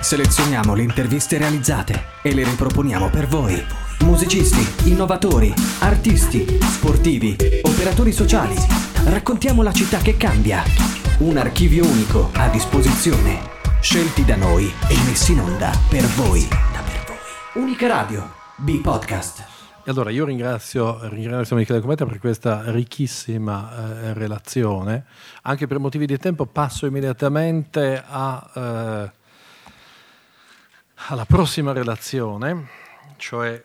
Selezioniamo le interviste realizzate e le riproponiamo per voi. Musicisti, innovatori, artisti, sportivi, operatori sociali. Raccontiamo la città che cambia. Un archivio unico a disposizione. Scelti da noi e messi in onda per voi. Unica Radio, B-Podcast. E allora io ringrazio Michele Cometa per questa ricchissima relazione. Anche per motivi di tempo passo immediatamente alla prossima relazione, cioè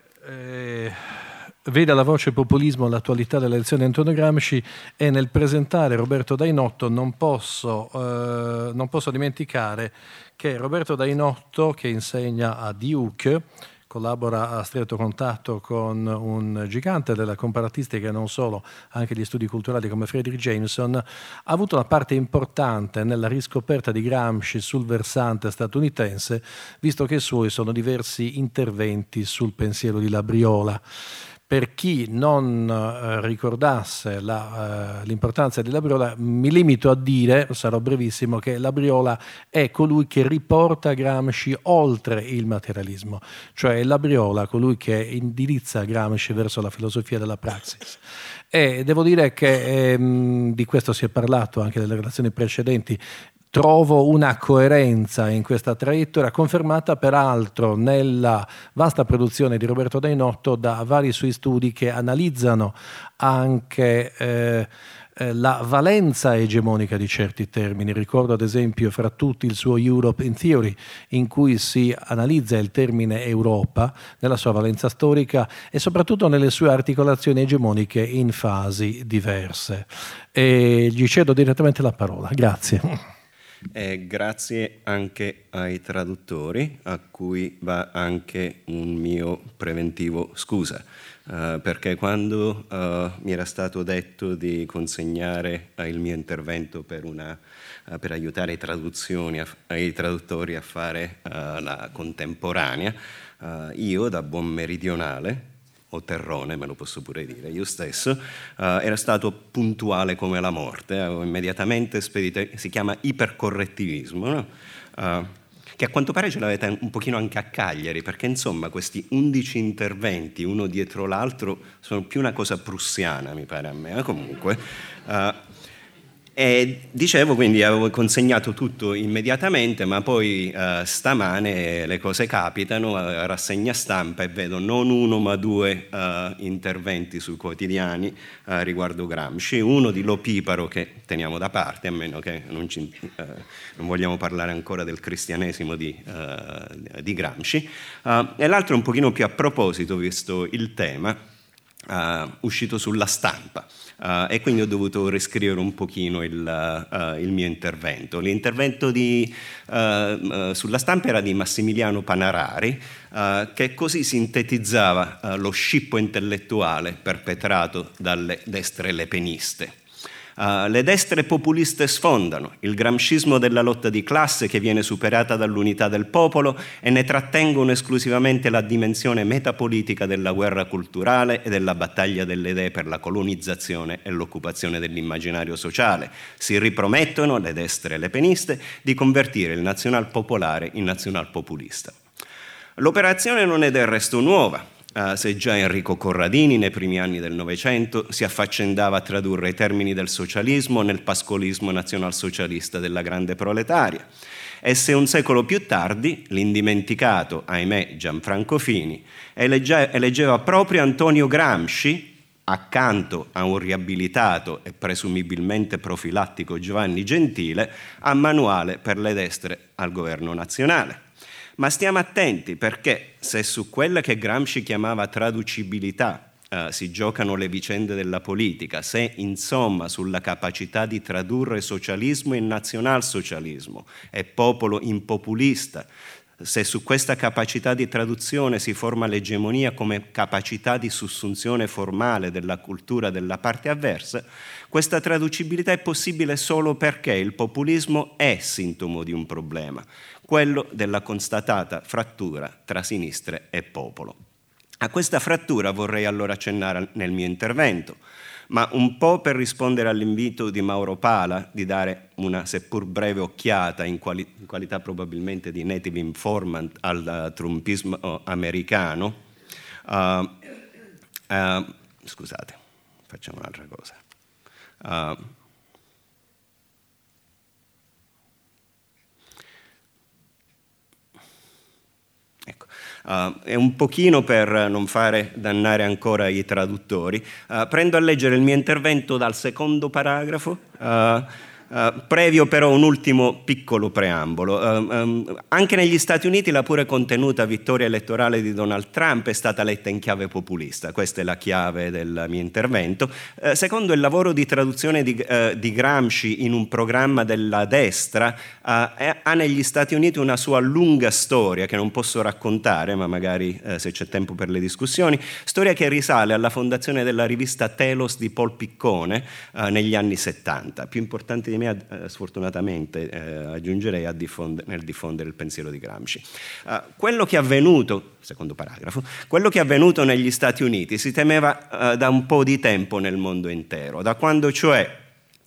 vede alla voce populismo l'attualità delle elezioni di Antonio Gramsci, e nel presentare Roberto Dainotto non posso dimenticare che Roberto Dainotto, che insegna a Duke, collabora a stretto contatto con un gigante della comparatistica e non solo, anche gli studi culturali come Fredric Jameson, ha avuto una parte importante nella riscoperta di Gramsci sul versante statunitense, visto che i suoi sono diversi interventi sul pensiero di Labriola. Per chi non ricordasse l'importanza di Labriola, mi limito a dire, sarò brevissimo, che Labriola è colui che riporta Gramsci oltre il materialismo, cioè Labriola colui che indirizza Gramsci verso la filosofia della praxis. E devo dire che di questo si è parlato anche nelle relazioni precedenti. Trovo una coerenza in questa traiettoria, confermata peraltro nella vasta produzione di Roberto Dainotto da vari suoi studi che analizzano anche la valenza egemonica di certi termini. Ricordo ad esempio fra tutti il suo Europe in Theory, in cui si analizza il termine Europa nella sua valenza storica e soprattutto nelle sue articolazioni egemoniche in fasi diverse. E gli cedo direttamente la parola. Grazie. Grazie anche ai traduttori, a cui va anche un mio preventivo scusa, perché quando mi era stato detto di consegnare il mio intervento per aiutare i traduttori a fare la contemporanea, io da buon meridionale, o terrone, me lo posso pure dire io stesso, era stato puntuale come la morte, avevo immediatamente spedito, si chiama ipercorrettivismo, no? Che a quanto pare ce l'avete un pochino anche a Cagliari, perché insomma questi 11 interventi, uno dietro l'altro, sono più una cosa prussiana, mi pare a me, comunque. E dicevo, quindi avevo consegnato tutto immediatamente, ma poi stamane le cose capitano, rassegna stampa, e vedo non uno ma due interventi sui quotidiani riguardo Gramsci, uno di Lo Piparo, che teniamo da parte, a meno che non vogliamo parlare ancora del cristianesimo di Gramsci, e l'altro un pochino più a proposito, visto il tema, uscito sulla Stampa. E quindi ho dovuto riscrivere un pochino il mio intervento. L'intervento sulla Stampa era di Massimiliano Panarari, che così sintetizzava lo scippo intellettuale perpetrato dalle destre lepeniste. Le destre populiste sfondano il gramscismo della lotta di classe, che viene superata dall'unità del popolo, e ne trattengono esclusivamente la dimensione metapolitica della guerra culturale e della battaglia delle idee per la colonizzazione e l'occupazione dell'immaginario sociale. Si ripromettono, le destre lepeniste, di convertire il nazional-popolare in nazional-populista. L'operazione non è del resto nuova. Se già Enrico Corradini nei primi anni del Novecento si affaccendava a tradurre i termini del socialismo nel pascolismo nazionalsocialista della grande proletaria, e se un secolo più tardi l'indimenticato, ahimè, Gianfranco Fini eleggeva proprio Antonio Gramsci accanto a un riabilitato e presumibilmente profilattico Giovanni Gentile a manuale per le destre al governo nazionale. Ma stiamo attenti, perché se su quella che Gramsci chiamava traducibilità si giocano le vicende della politica, se insomma sulla capacità di tradurre socialismo in nazionalsocialismo e popolo in populista, se su questa capacità di traduzione si forma l'egemonia come capacità di sussunzione formale della cultura della parte avversa, questa traducibilità è possibile solo perché il populismo è sintomo di un problema, quello della constatata frattura tra sinistre e popolo. A questa frattura vorrei allora accennare nel mio intervento, ma un po' per rispondere all'invito di Mauro Pala di dare una seppur breve occhiata in qualità probabilmente di native informant al trumpismo americano. Scusate, facciamo un'altra cosa. È un pochino per non fare dannare ancora i traduttori. Prendo a leggere il mio intervento dal secondo paragrafo, previo però un ultimo piccolo preambolo. Anche negli Stati Uniti la pure contenuta vittoria elettorale di Donald Trump è stata letta in chiave populista, questa è la chiave del mio intervento. Secondo il lavoro di traduzione di Gramsci in un programma della destra, ha negli Stati Uniti una sua lunga storia che non posso raccontare, ma magari se c'è tempo per le discussioni, storia che risale alla fondazione della rivista Telos di Paul Piccone negli anni 70, più importante di me sfortunatamente aggiungerei nel diffondere il pensiero di Gramsci. Quello che è avvenuto, secondo paragrafo, quello che è avvenuto negli Stati Uniti si temeva da un po' di tempo nel mondo intero, da quando cioè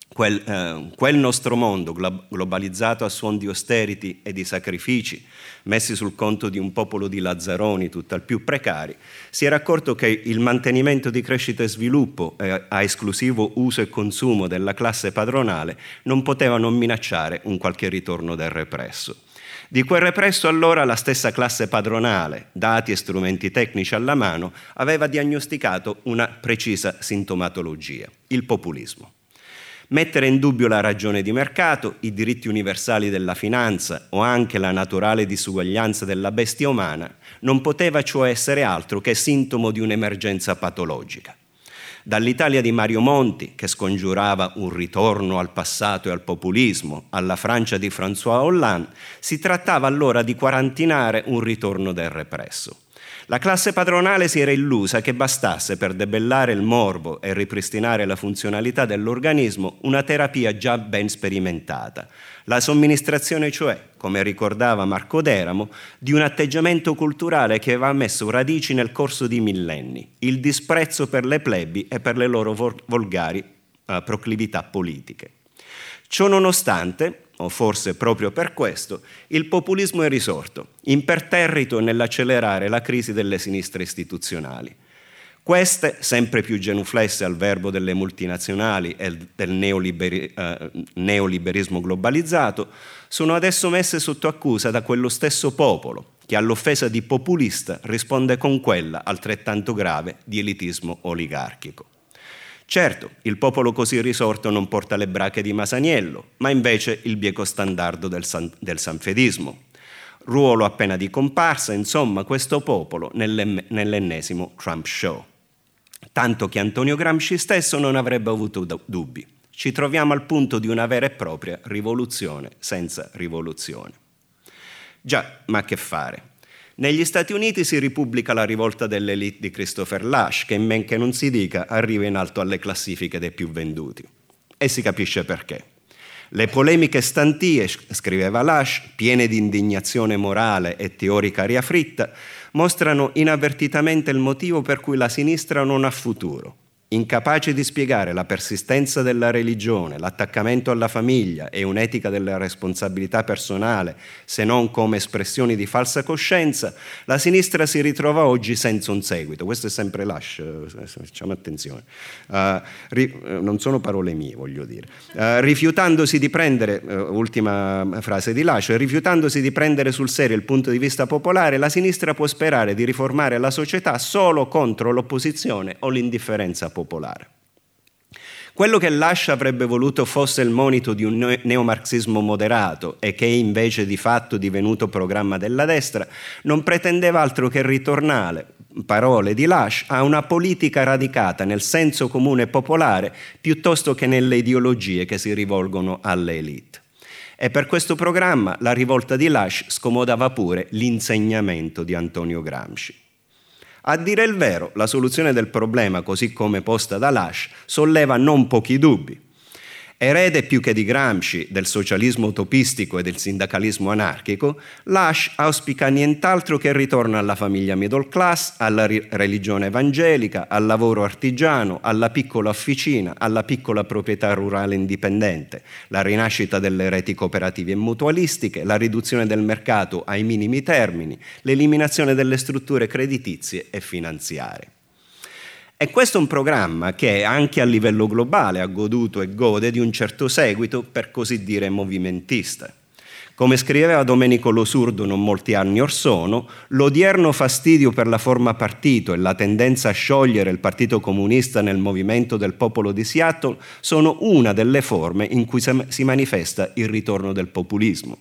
quel nostro mondo globalizzato a suon di austerity e di sacrifici messi sul conto di un popolo di lazzaroni tutt'al più precari, si era accorto che il mantenimento di crescita e sviluppo a esclusivo uso e consumo della classe padronale non poteva non minacciare un qualche ritorno del represso. Di quel represso allora la stessa classe padronale, dati e strumenti tecnici alla mano, aveva diagnosticato una precisa sintomatologia, il populismo. Mettere in dubbio la ragione di mercato, i diritti universali della finanza o anche la naturale disuguaglianza della bestia umana non poteva cioè essere altro che sintomo di un'emergenza patologica. Dall'Italia di Mario Monti, che scongiurava un ritorno al passato e al populismo, alla Francia di François Hollande, si trattava allora di quarantinare un ritorno del represso. La classe padronale si era illusa che bastasse per debellare il morbo e ripristinare la funzionalità dell'organismo una terapia già ben sperimentata. La somministrazione, cioè, come ricordava Marco Deramo, di un atteggiamento culturale che aveva messo radici nel corso di millenni, il disprezzo per le plebi e per le loro volgari proclività politiche. Ciò nonostante, o forse proprio per questo, il populismo è risorto, imperterrito nell'accelerare la crisi delle sinistre istituzionali. Queste, sempre più genuflesse al verbo delle multinazionali e del neoliberismo globalizzato, sono adesso messe sotto accusa da quello stesso popolo che all'offesa di populista risponde con quella altrettanto grave di elitismo oligarchico. Certo, il popolo così risorto non porta le brache di Masaniello, ma invece il bieco standardo del sanfedismo. Ruolo appena di comparsa, insomma, questo popolo nell'ennesimo Trump show. Tanto che Antonio Gramsci stesso non avrebbe avuto dubbi. Ci troviamo al punto di una vera e propria rivoluzione senza rivoluzione. Già, ma che fare? Negli Stati Uniti si ripubblica la rivolta dell'elite di Christopher Lasch, che men che non si dica arriva in alto alle classifiche dei più venduti. E si capisce perché. Le polemiche stantie, scriveva Lasch, piene di indignazione morale e teorica aria fritta, mostrano inavvertitamente il motivo per cui la sinistra non ha futuro. Incapace di spiegare la persistenza della religione, l'attaccamento alla famiglia e un'etica della responsabilità personale, se non come espressioni di falsa coscienza, la sinistra si ritrova oggi senza un seguito. Questo è sempre Lasch, facciamo attenzione. Non sono parole mie, voglio dire. Rifiutandosi di prendere, ultima frase di Lasch, rifiutandosi di prendere sul serio il punto di vista popolare, la sinistra può sperare di riformare la società solo contro l'opposizione o l'indifferenza popolare. Quello che Lasch avrebbe voluto fosse il monito di un neomarxismo moderato e che è invece di fatto divenuto programma della destra, non pretendeva altro che ritornare, parole di Lasch, a una politica radicata nel senso comune popolare piuttosto che nelle ideologie che si rivolgono alle elite. E per questo programma la rivolta di Lasch scomodava pure l'insegnamento di Antonio Gramsci. A dire il vero, la soluzione del problema, così come posta da Lasch, solleva non pochi dubbi. Erede più che di Gramsci del socialismo utopistico e del sindacalismo anarchico, Lasch auspica nient'altro che il ritorno alla famiglia middle class, alla religione evangelica, al lavoro artigiano, alla piccola officina, alla piccola proprietà rurale indipendente, la rinascita delle reti cooperative e mutualistiche, la riduzione del mercato ai minimi termini, l'eliminazione delle strutture creditizie e finanziarie. E questo è un programma che anche a livello globale ha goduto e gode di un certo seguito, per così dire, movimentista. Come scriveva Domenico Losurdo non molti anni or sono, l'odierno fastidio per la forma partito e la tendenza a sciogliere il Partito Comunista nel movimento del popolo di Seattle sono una delle forme in cui si manifesta il ritorno del populismo.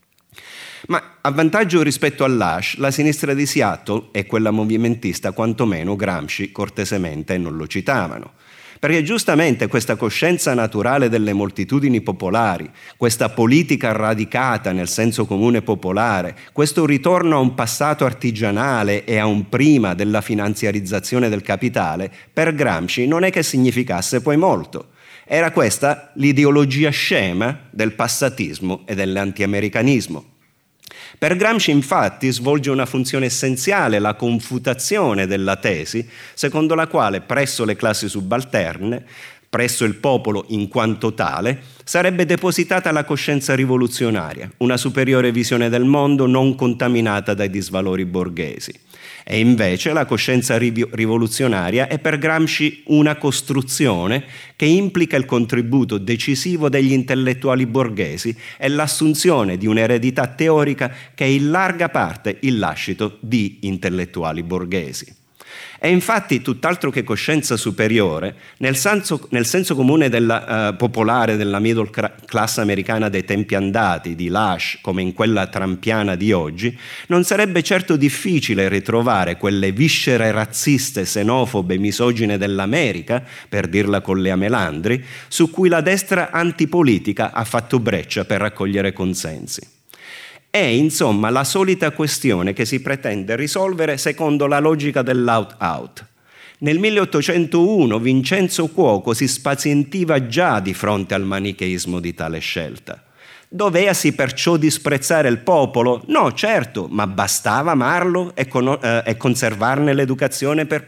Ma a vantaggio rispetto a Lasch, la sinistra di Seattle e quella movimentista quantomeno Gramsci cortesemente non lo citavano. Perché giustamente questa coscienza naturale delle moltitudini popolari, questa politica radicata nel senso comune popolare, questo ritorno a un passato artigianale e a un prima della finanziarizzazione del capitale, per Gramsci non è che significasse poi molto. Era questa l'ideologia scema del passatismo e dell'antiamericanismo. Per Gramsci infatti svolge una funzione essenziale la confutazione della tesi secondo la quale presso le classi subalterne, presso il popolo in quanto tale, sarebbe depositata la coscienza rivoluzionaria, una superiore visione del mondo non contaminata dai disvalori borghesi. E invece la coscienza rivoluzionaria è per Gramsci una costruzione che implica il contributo decisivo degli intellettuali borghesi e l'assunzione di un'eredità teorica che è in larga parte il lascito di intellettuali borghesi. È infatti tutt'altro che coscienza superiore, nel senso comune popolare della middle class americana dei tempi andati, di Lasch come in quella trampiana di oggi, non sarebbe certo difficile ritrovare quelle viscere razziste, xenofobe, misogine dell'America, per dirla con Lea Melandri, su cui la destra antipolitica ha fatto breccia per raccogliere consensi. È insomma la solita questione che si pretende risolvere secondo la logica dell'out-out. Nel 1801 Vincenzo Cuoco si spazientiva già di fronte al manicheismo di tale scelta. Doveva-si perciò disprezzare il popolo? No, certo, ma bastava amarlo e conservarne l'educazione per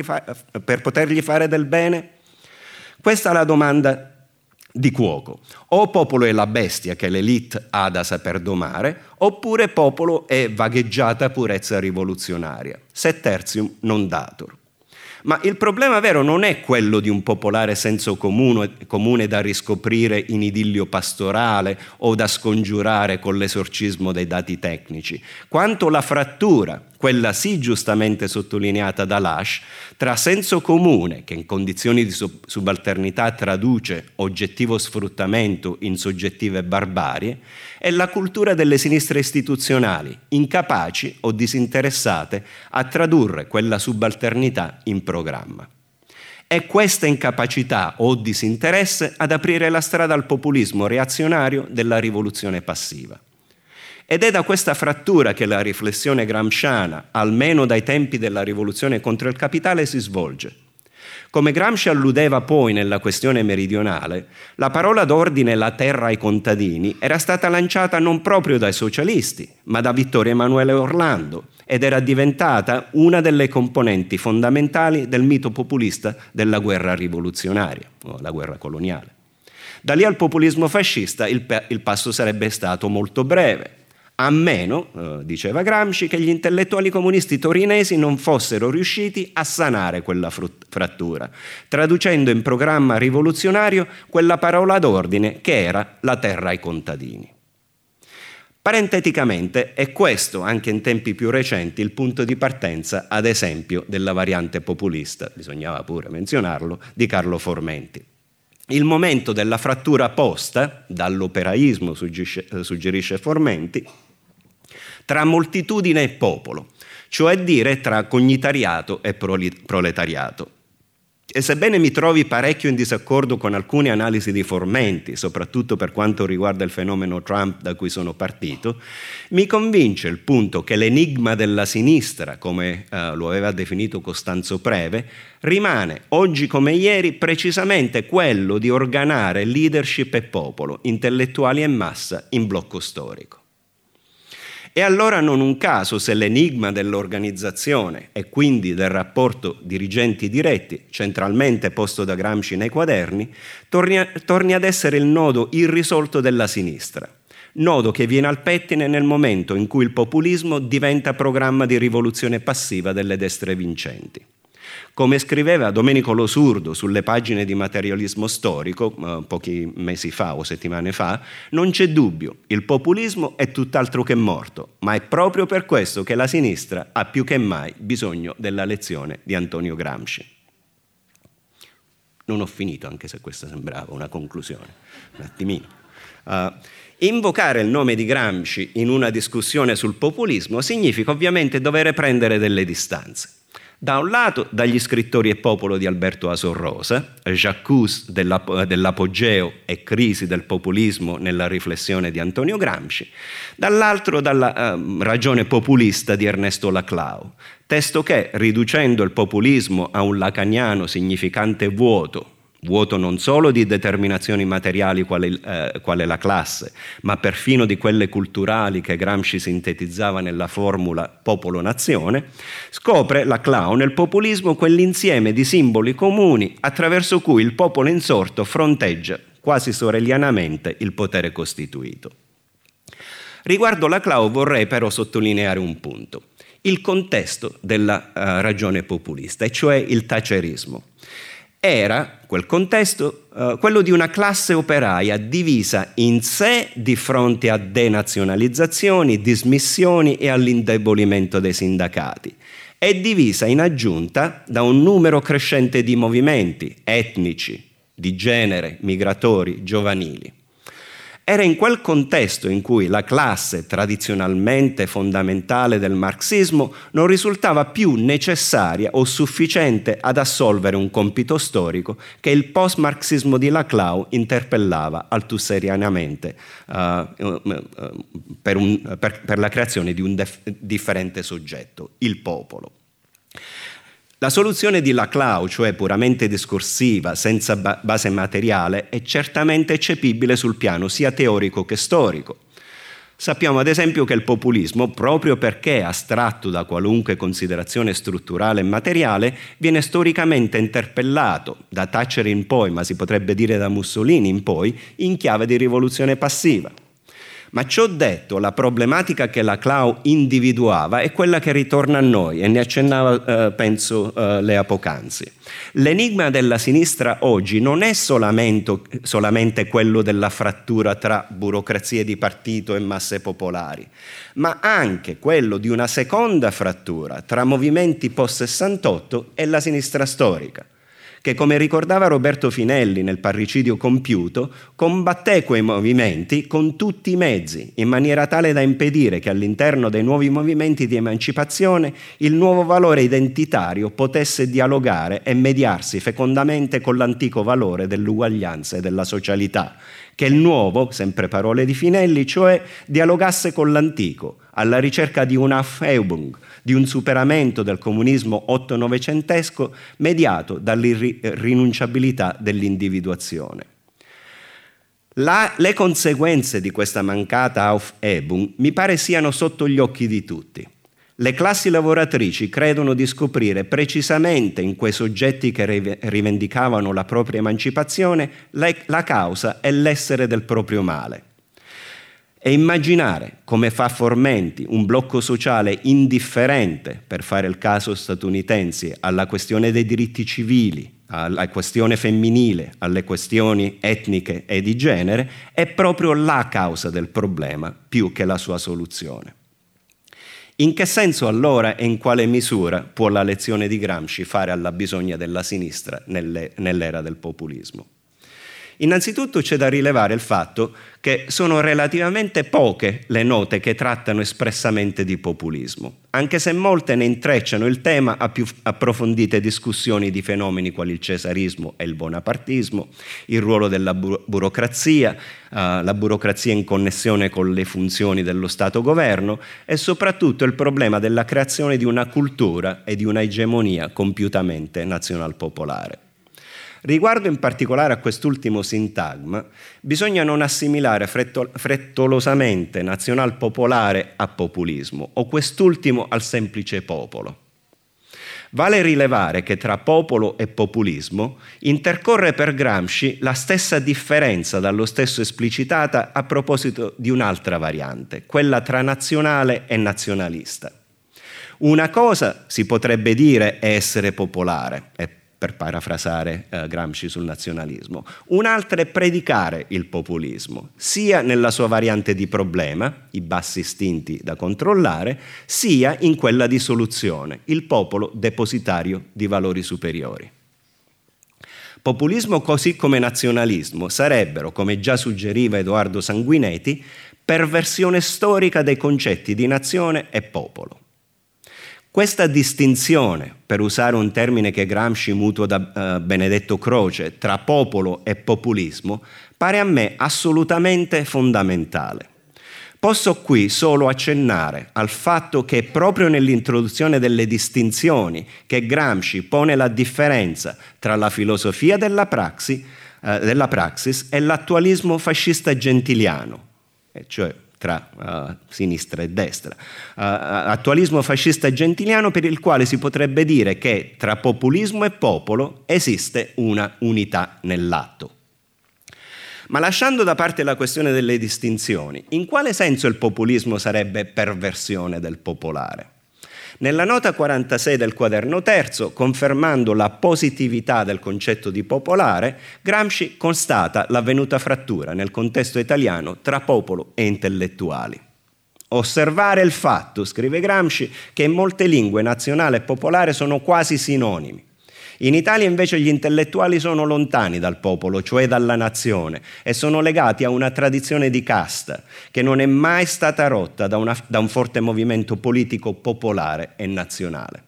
potergli fare del bene? Questa è la domanda di Cuoco. O popolo è la bestia che l'élite ha da saper domare, oppure popolo è vagheggiata purezza rivoluzionaria. Sed tertium non datur. Ma il problema vero non è quello di un popolare senso comune da riscoprire in idillio pastorale o da scongiurare con l'esorcismo dei dati tecnici, quanto la frattura, quella sì giustamente sottolineata da Lasch, tra senso comune, che in condizioni di subalternità traduce oggettivo sfruttamento in soggettive barbarie, e la cultura delle sinistre istituzionali, incapaci o disinteressate a tradurre quella subalternità in programma. È questa incapacità o disinteresse ad aprire la strada al populismo reazionario della rivoluzione passiva. Ed è da questa frattura che la riflessione gramsciana, almeno dai tempi della rivoluzione contro il capitale, si svolge. Come Gramsci alludeva poi nella questione meridionale, la parola d'ordine «la terra ai contadini» era stata lanciata non proprio dai socialisti, ma da Vittorio Emanuele Orlando, ed era diventata una delle componenti fondamentali del mito populista della guerra rivoluzionaria, o la guerra coloniale. Da lì al populismo fascista il passo sarebbe stato molto breve, a meno, diceva Gramsci, che gli intellettuali comunisti torinesi non fossero riusciti a sanare quella frattura, traducendo in programma rivoluzionario quella parola d'ordine che era la terra ai contadini. Parenteticamente è questo, anche in tempi più recenti, il punto di partenza, ad esempio, della variante populista, bisognava pure menzionarlo, di Carlo Formenti. Il momento della frattura posta, dall'operaismo suggerisce Formenti, tra moltitudine e popolo, cioè dire tra cognitariato e proletariato. E sebbene mi trovi parecchio in disaccordo con alcune analisi di Formenti, soprattutto per quanto riguarda il fenomeno Trump da cui sono partito, mi convince il punto che l'enigma della sinistra, come lo aveva definito Costanzo Preve, rimane oggi come ieri precisamente quello di organare leadership e popolo, intellettuali e massa in blocco storico. E allora non un caso se l'enigma dell'organizzazione e quindi del rapporto dirigenti diretti, centralmente posto da Gramsci nei quaderni, torni ad essere il nodo irrisolto della sinistra, nodo che viene al pettine nel momento in cui il populismo diventa programma di rivoluzione passiva delle destre vincenti. Come scriveva Domenico Lo Surdo sulle pagine di Materialismo Storico pochi mesi fa o settimane fa, non c'è dubbio, il populismo è tutt'altro che morto, ma è proprio per questo che la sinistra ha più che mai bisogno della lezione di Antonio Gramsci. Non ho finito, anche se questa sembrava una conclusione, un attimino. Invocare il nome di Gramsci in una discussione sul populismo significa ovviamente dover prendere delle distanze. Da un lato dagli scrittori e popolo di Alberto Asor Rosa, j'accuse dell'apogeo e crisi del populismo nella riflessione di Antonio Gramsci, dall'altro dalla ragione populista di Ernesto Laclau, testo che, riducendo il populismo a un lacaniano significante vuoto non solo di determinazioni materiali quale la classe, ma perfino di quelle culturali che Gramsci sintetizzava nella formula popolo-nazione, scopre Laclau nel populismo quell'insieme di simboli comuni attraverso cui il popolo insorto fronteggia quasi sorelianamente il potere costituito. Riguardo Laclau vorrei però sottolineare un punto: il contesto della ragione populista, e cioè il thatcherismo. Era, quel contesto, quello di una classe operaia divisa in sé di fronte a denazionalizzazioni, dismissioni e all'indebolimento dei sindacati, e divisa in aggiunta da un numero crescente di movimenti etnici, di genere, migratori, giovanili. Era in quel contesto in cui la classe tradizionalmente fondamentale del marxismo non risultava più necessaria o sufficiente ad assolvere un compito storico che il post-marxismo di Laclau interpellava altuserianamente per la creazione di un differente soggetto, il popolo. La soluzione di Laclau, cioè puramente discorsiva, senza base materiale, è certamente eccepibile sul piano sia teorico che storico. Sappiamo ad esempio che il populismo, proprio perché è astratto da qualunque considerazione strutturale e materiale, viene storicamente interpellato, da Thatcher in poi, ma si potrebbe dire da Mussolini in poi, in chiave di rivoluzione passiva. Ma ciò detto, la problematica che Laclau individuava è quella che ritorna a noi, e ne accennava, penso, Lea poc'anzi. L'enigma della sinistra oggi non è solamente quello della frattura tra burocrazie di partito e masse popolari, ma anche quello di una seconda frattura tra movimenti post-68 e la sinistra storica, che, come ricordava Roberto Finelli nel Parricidio compiuto, combatté quei movimenti con tutti i mezzi, in maniera tale da impedire che all'interno dei nuovi movimenti di emancipazione il nuovo valore identitario potesse dialogare e mediarsi fecondamente con l'antico valore dell'uguaglianza e della socialità, che il nuovo, sempre parole di Finelli, cioè dialogasse con l'antico, alla ricerca di una Aufhebung, di un superamento del comunismo otto-novecentesco mediato dall'irrinunciabilità dell'individuazione. Le conseguenze di questa mancata Aufhebung mi pare siano sotto gli occhi di tutti. Le classi lavoratrici credono di scoprire precisamente in quei soggetti che rivendicavano la propria emancipazione la causa e l'essere del proprio male. E immaginare, come fa Formenti, un blocco sociale indifferente, per fare il caso statunitense, alla questione dei diritti civili, alla questione femminile, alle questioni etniche e di genere, è proprio la causa del problema più che la sua soluzione. In che senso allora e in quale misura può la lezione di Gramsci fare alla bisogna della sinistra nell'era del populismo? Innanzitutto c'è da rilevare il fatto che sono relativamente poche le note che trattano espressamente di populismo, anche se molte ne intrecciano il tema a più approfondite discussioni di fenomeni quali il cesarismo e il bonapartismo, il ruolo della burocrazia, la burocrazia in connessione con le funzioni dello Stato-governo e soprattutto il problema della creazione di una cultura e di una egemonia compiutamente nazional-popolare. Riguardo in particolare a quest'ultimo sintagma, bisogna non assimilare frettolosamente nazional-popolare a populismo o quest'ultimo al semplice popolo. Vale rilevare che tra popolo e populismo intercorre per Gramsci la stessa differenza dallo stesso esplicitata a proposito di un'altra variante, quella tra nazionale e nazionalista. Una cosa si potrebbe dire è essere popolare, per parafrasare Gramsci sul nazionalismo. Un'altra è predicare il populismo, sia nella sua variante di problema, i bassi istinti da controllare, sia in quella di soluzione, il popolo depositario di valori superiori. Populismo così come nazionalismo sarebbero, come già suggeriva Edoardo Sanguinetti, perversione storica dei concetti di nazione e popolo. Questa distinzione, per usare un termine che Gramsci mutua da Benedetto Croce, tra popolo e populismo, pare a me assolutamente fondamentale. Posso qui solo accennare al fatto che è proprio nell'introduzione delle distinzioni che Gramsci pone la differenza tra la filosofia della praxis e l'attualismo fascista gentiliano, cioè tra sinistra e destra. Attualismo fascista gentiliano per il quale si potrebbe dire che tra populismo e popolo esiste una unità nell'atto. Ma lasciando da parte la questione delle distinzioni, in quale senso il populismo sarebbe perversione del popolare? Nella nota 46 del quaderno terzo, confermando la positività del concetto di popolare, Gramsci constata l'avvenuta frattura nel contesto italiano tra popolo e intellettuali. Osservare il fatto, scrive Gramsci, che in molte lingue nazionale e popolare sono quasi sinonimi. In Italia invece gli intellettuali sono lontani dal popolo, cioè dalla nazione, e sono legati a una tradizione di casta che non è mai stata rotta da un forte movimento politico popolare e nazionale.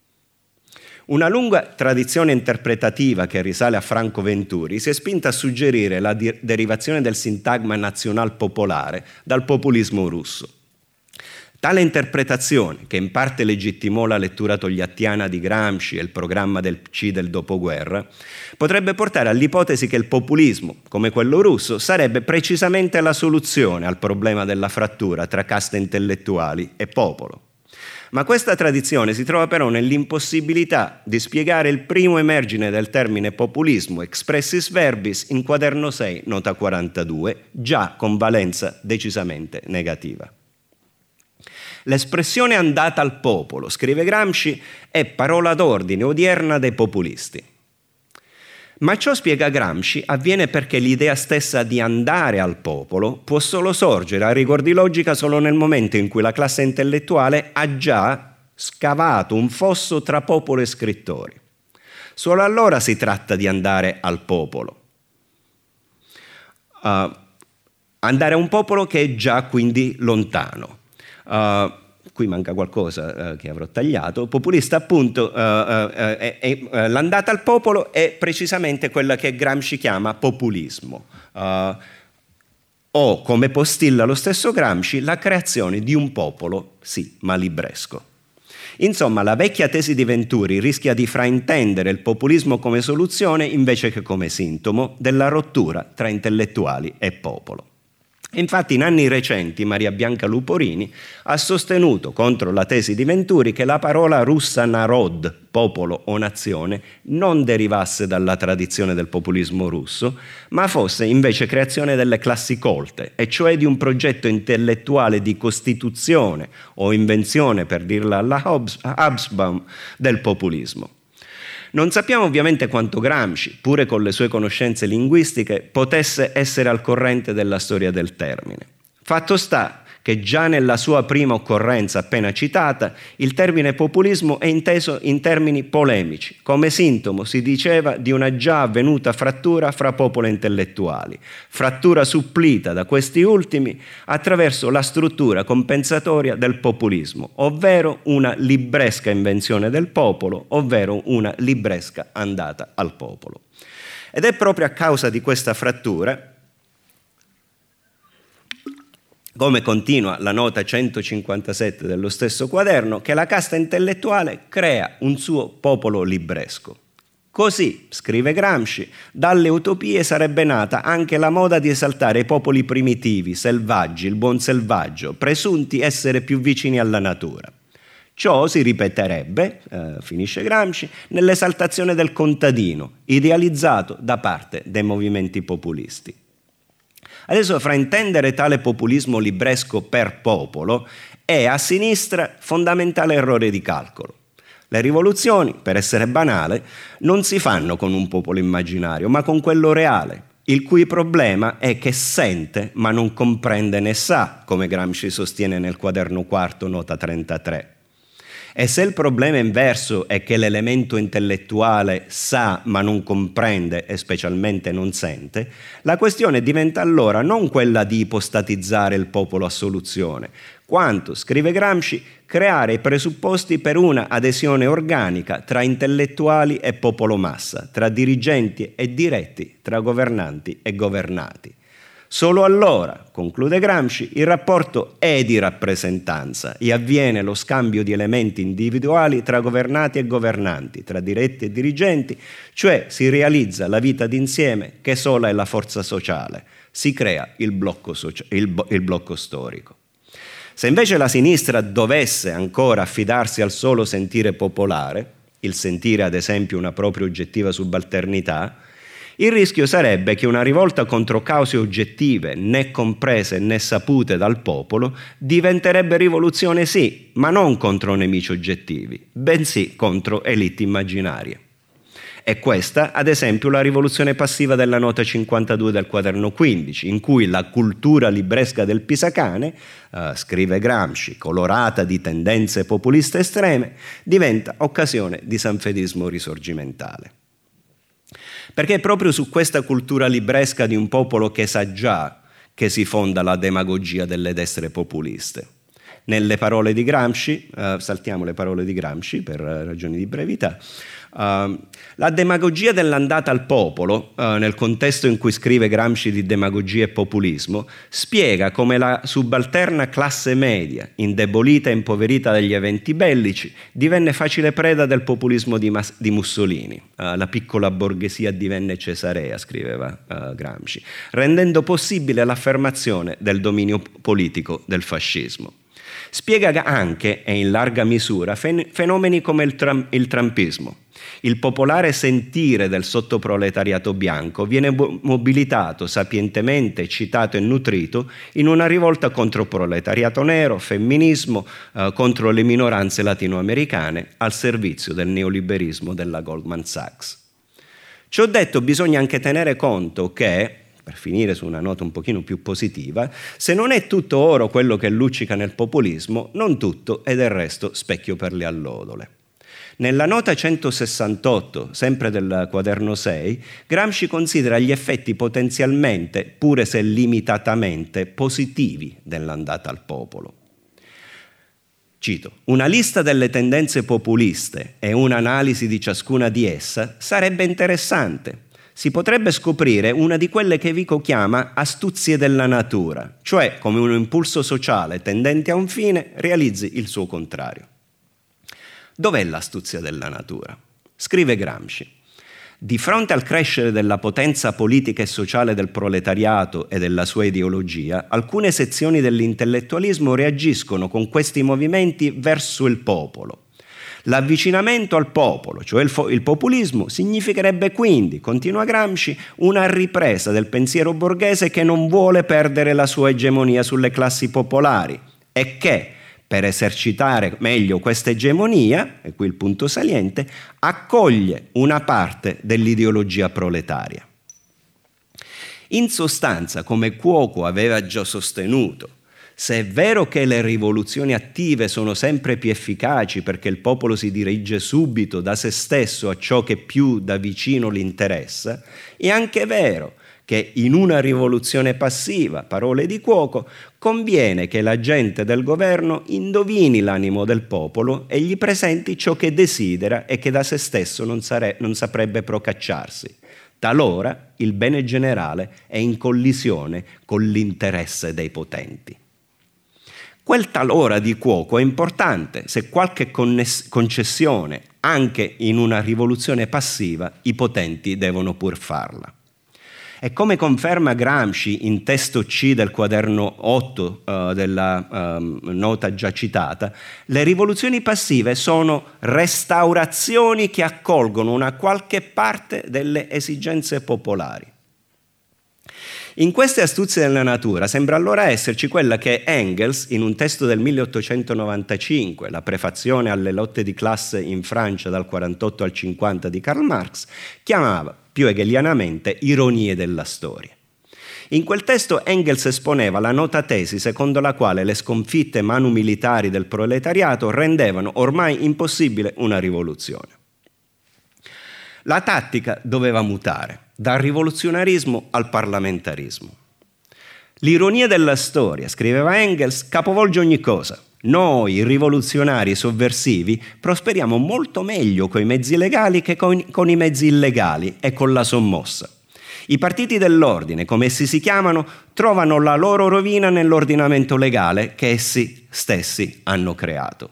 Una lunga tradizione interpretativa che risale a Franco Venturi si è spinta a suggerire la derivazione del sintagma nazional-popolare dal populismo russo. Tale interpretazione, che in parte legittimò la lettura togliattiana di Gramsci e il programma del PC del dopoguerra, potrebbe portare all'ipotesi che il populismo, come quello russo, sarebbe precisamente la soluzione al problema della frattura tra caste intellettuali e popolo. Ma questa tradizione si trova però nell'impossibilità di spiegare il primo emergine del termine populismo expressis verbis in quaderno 6, nota 42, già con valenza decisamente negativa. L'espressione andata al popolo, scrive Gramsci, è parola d'ordine odierna dei populisti. Ma ciò, spiega Gramsci, avviene perché l'idea stessa di andare al popolo può solo sorgere a rigor di logica solo nel momento in cui la classe intellettuale ha già scavato un fosso tra popolo e scrittori. Solo allora si tratta di andare al popolo. Andare a un popolo che è già quindi lontano. Qui manca qualcosa che avrò tagliato. Populista, appunto, l'andata al popolo è precisamente quella che Gramsci chiama populismo, o, come postilla lo stesso Gramsci, la creazione di un popolo, sì, ma libresco. Insomma, la vecchia tesi di Venturi rischia di fraintendere il populismo come soluzione invece che come sintomo della rottura tra intellettuali e popolo. Infatti in anni recenti Maria Bianca Luporini ha sostenuto contro la tesi di Venturi che la parola russa narod, popolo o nazione, non derivasse dalla tradizione del populismo russo, ma fosse invece creazione delle classi colte, e cioè di un progetto intellettuale di costituzione o invenzione, per dirla alla Hobsbawm, del populismo. Non sappiamo ovviamente quanto Gramsci, pure con le sue conoscenze linguistiche, potesse essere al corrente della storia del termine. Fatto sta che già nella sua prima occorrenza appena citata il termine populismo è inteso in termini polemici, come sintomo, si diceva, di una già avvenuta frattura fra popoli intellettuali, frattura supplita da questi ultimi attraverso la struttura compensatoria del populismo, ovvero una libresca invenzione del popolo, ovvero una libresca andata al popolo. Ed è proprio a causa di questa frattura, come continua la nota 157 dello stesso quaderno, che la casta intellettuale crea un suo popolo libresco. Così, scrive Gramsci, dalle utopie sarebbe nata anche la moda di esaltare i popoli primitivi, selvaggi, il buon selvaggio, presunti essere più vicini alla natura. Ciò si ripeterebbe, finisce Gramsci, nell'esaltazione del contadino, idealizzato da parte dei movimenti populisti. Adesso, fraintendere tale populismo libresco per popolo è a sinistra fondamentale errore di calcolo. Le rivoluzioni, per essere banale, non si fanno con un popolo immaginario, ma con quello reale, il cui problema è che sente ma non comprende né sa, come Gramsci sostiene nel quaderno quarto, nota 33. E se il problema inverso è che l'elemento intellettuale sa ma non comprende e specialmente non sente, la questione diventa allora non quella di ipostatizzare il popolo a soluzione, quanto, scrive Gramsci, creare i presupposti per una adesione organica tra intellettuali e popolo massa, tra dirigenti e diretti, tra governanti e governati. Solo allora, conclude Gramsci, il rapporto è di rappresentanza e avviene lo scambio di elementi individuali tra governati e governanti, tra diretti e dirigenti, cioè si realizza la vita d'insieme che sola è la forza sociale, si crea il blocco storico. Se invece la sinistra dovesse ancora affidarsi al solo sentire popolare, il sentire ad esempio una propria oggettiva subalternità, il rischio sarebbe che una rivolta contro cause oggettive, né comprese né sapute dal popolo, diventerebbe rivoluzione sì, ma non contro nemici oggettivi, bensì contro elite immaginarie. È questa, ad esempio, la rivoluzione passiva della nota 52 del quaderno 15, in cui la cultura libresca del Pisacane, scrive Gramsci, colorata di tendenze populiste estreme, diventa occasione di sanfedismo risorgimentale. Perché è proprio su questa cultura libresca di un popolo che sa già che si fonda la demagogia delle destre populiste. Nelle parole di Gramsci, saltiamo le parole di Gramsci per ragioni di brevità, la demagogia dell'andata al popolo, nel contesto in cui scrive Gramsci di demagogia e populismo, spiega come la subalterna classe media, indebolita e impoverita dagli eventi bellici, divenne facile preda del populismo di Mussolini. La piccola borghesia divenne cesarea, scriveva Gramsci, rendendo possibile l'affermazione del dominio politico del fascismo. Spiega anche, e in larga misura, fenomeni come il trumpismo. Il popolare sentire del sottoproletariato bianco viene mobilitato sapientemente, eccitato e nutrito in una rivolta contro proletariato nero, femminismo, contro le minoranze latinoamericane, al servizio del neoliberismo della Goldman Sachs. Ciò detto, bisogna anche tenere conto che, per finire su una nota un pochino più positiva, se non è tutto oro quello che luccica nel populismo, non tutto è del resto specchio per le allodole. Nella nota 168, sempre del quaderno 6, Gramsci considera gli effetti potenzialmente, pure se limitatamente, positivi dell'andata al popolo. Cito: una lista delle tendenze populiste e un'analisi di ciascuna di esse sarebbe interessante. Si potrebbe scoprire una di quelle che Vico chiama astuzie della natura, cioè come un impulso sociale tendente a un fine realizzi il suo contrario. Dov'è l'astuzia della natura? Scrive Gramsci: di fronte al crescere della potenza politica e sociale del proletariato e della sua ideologia, alcune sezioni dell'intellettualismo reagiscono con questi movimenti verso il popolo. L'avvicinamento al popolo, cioè il populismo, significherebbe quindi, continua Gramsci, una ripresa del pensiero borghese che non vuole perdere la sua egemonia sulle classi popolari e che, per esercitare meglio questa egemonia, e qui il punto saliente, accoglie una parte dell'ideologia proletaria. In sostanza, come Cuoco aveva già sostenuto, Se è vero che le rivoluzioni attive sono sempre più efficaci perché il popolo si dirige subito da se stesso a ciò che più da vicino gli interessa, è anche vero che in una rivoluzione passiva, parole di Cuoco, conviene che la gente del governo indovini l'animo del popolo e gli presenti ciò che desidera e che da se stesso non saprebbe procacciarsi. Talora il bene generale è in collisione con l'interesse dei potenti. Quel talora di Cuoco è importante se qualche concessione, anche in una rivoluzione passiva, i potenti devono pur farla. E come conferma Gramsci in testo C del quaderno 8 della nota già citata, le rivoluzioni passive sono restaurazioni che accolgono una qualche parte delle esigenze popolari. In queste astuzie della natura sembra allora esserci quella che Engels, in un testo del 1895, la prefazione alle lotte di classe in Francia dal 48 al 50 di Karl Marx, chiamava più hegelianamente ironie della storia. In quel testo Engels esponeva la nota tesi secondo la quale le sconfitte manu-militari del proletariato rendevano ormai impossibile una rivoluzione. La tattica doveva mutare dal rivoluzionarismo al parlamentarismo. L'ironia della storia, scriveva Engels, capovolge ogni cosa. Noi, rivoluzionari sovversivi, prosperiamo molto meglio coi mezzi legali che con i mezzi illegali e con la sommossa. I partiti dell'ordine, come essi si chiamano, trovano la loro rovina nell'ordinamento legale che essi stessi hanno creato.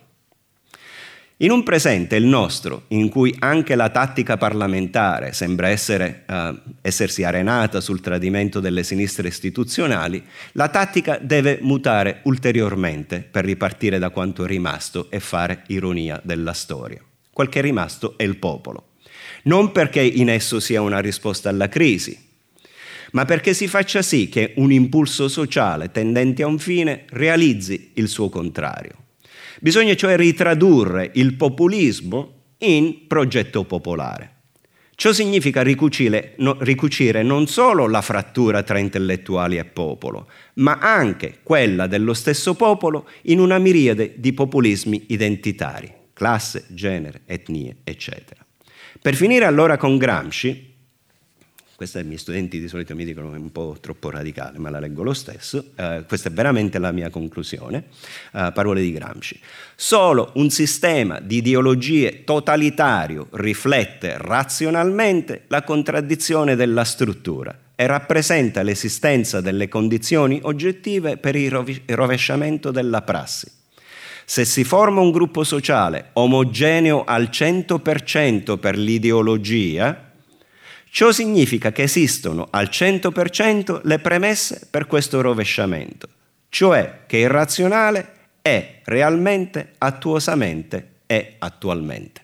In un presente, il nostro, in cui anche la tattica parlamentare sembra essersi arenata sul tradimento delle sinistre istituzionali, la tattica deve mutare ulteriormente per ripartire da quanto è rimasto e fare ironia della storia. Quel che è rimasto è il popolo. Non perché in esso sia una risposta alla crisi, ma perché si faccia sì che un impulso sociale tendente a un fine realizzi il suo contrario. Bisogna cioè ritradurre il populismo in progetto popolare. Ciò significa ricucire non solo la frattura tra intellettuali e popolo, ma anche quella dello stesso popolo in una miriade di populismi identitari, classe, genere, etnie, eccetera. Per finire allora con Gramsci, questa i miei studenti di solito mi dicono che è un po' troppo radicale, ma la leggo lo stesso, questa è veramente la mia conclusione, parole di Gramsci. Solo un sistema di ideologie totalitario riflette razionalmente la contraddizione della struttura e rappresenta l'esistenza delle condizioni oggettive per il rovesciamento della prassi. Se si forma un gruppo sociale omogeneo al 100% per l'ideologia, ciò significa che esistono al 100% le premesse per questo rovesciamento, cioè che il razionale è realmente, attuosamente e attualmente.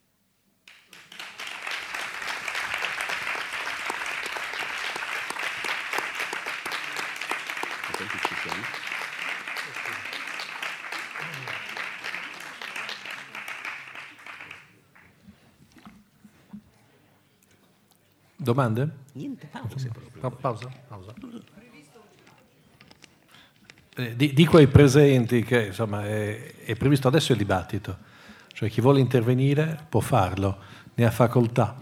Domande? Niente, pause proprio. Pausa. Dico ai presenti che insomma è previsto adesso il dibattito, cioè chi vuole intervenire può farlo, ne ha facoltà.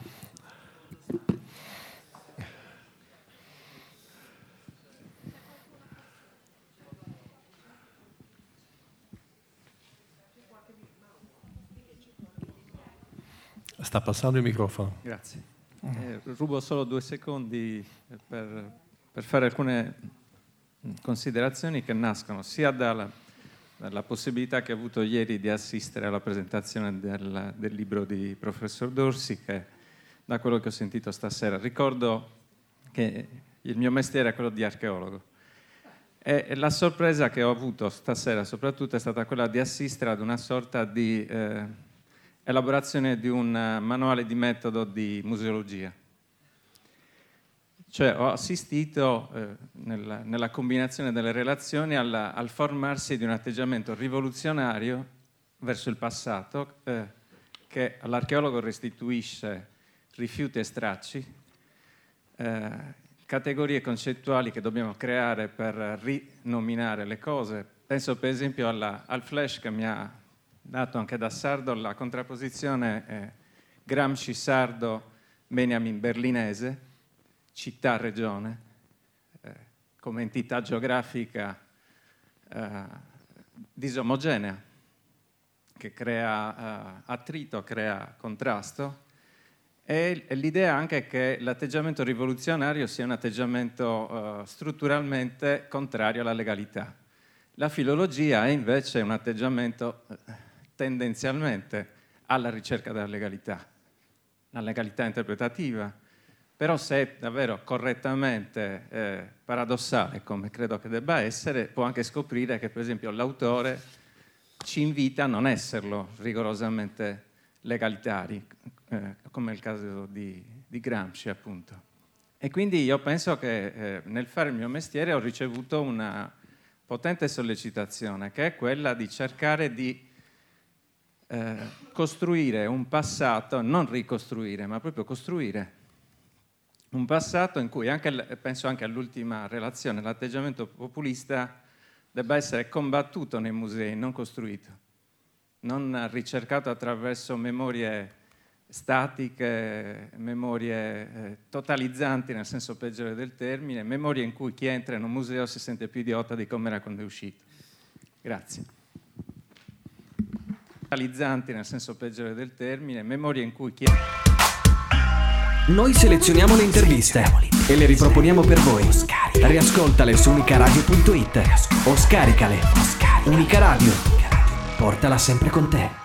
Sta passando il microfono. Grazie. Rubo solo 2 secondi per fare alcune considerazioni che nascono sia dalla possibilità che ho avuto ieri di assistere alla presentazione del libro di professor Dorsi, che da quello che ho sentito stasera. Ricordo che il mio mestiere è quello di archeologo e la sorpresa che ho avuto stasera soprattutto è stata quella di assistere ad una sorta di elaborazione di un manuale di metodo di museologia. Cioè ho assistito nella combinazione delle relazioni al formarsi di un atteggiamento rivoluzionario verso il passato che all'archeologo restituisce rifiuti e stracci, categorie concettuali che dobbiamo creare per rinominare le cose. Penso per esempio al flash che mi ha dato anche da sardo la contrapposizione Gramsci sardo, Benjamin berlinese, città-regione, come entità geografica disomogenea, che crea attrito, crea contrasto, e l'idea anche che l'atteggiamento rivoluzionario sia un atteggiamento strutturalmente contrario alla legalità. La filologia è invece un atteggiamento tendenzialmente alla ricerca della legalità, la legalità interpretativa, però se è davvero correttamente paradossale, come credo che debba essere, può anche scoprire che per esempio l'autore ci invita a non esserlo rigorosamente legalitari, come è il caso di Gramsci appunto. E quindi io penso che nel fare il mio mestiere ho ricevuto una potente sollecitazione, che è quella di cercare di costruire un passato, non ricostruire, ma proprio costruire un passato in cui, penso anche all'ultima relazione, l'atteggiamento populista debba essere combattuto nei musei, non costruito, non ricercato attraverso memorie statiche, memorie totalizzanti nel senso peggiore del termine, memorie in cui chi entra in un museo si sente più idiota di come era quando è uscito. Grazie. Totalizzanti nel senso peggiore del termine, memorie in cui chi Noi selezioniamo le interviste e le riproponiamo per voi. Riascoltale su unicaradio.it o scaricale. Unica Radio. Portala sempre con te.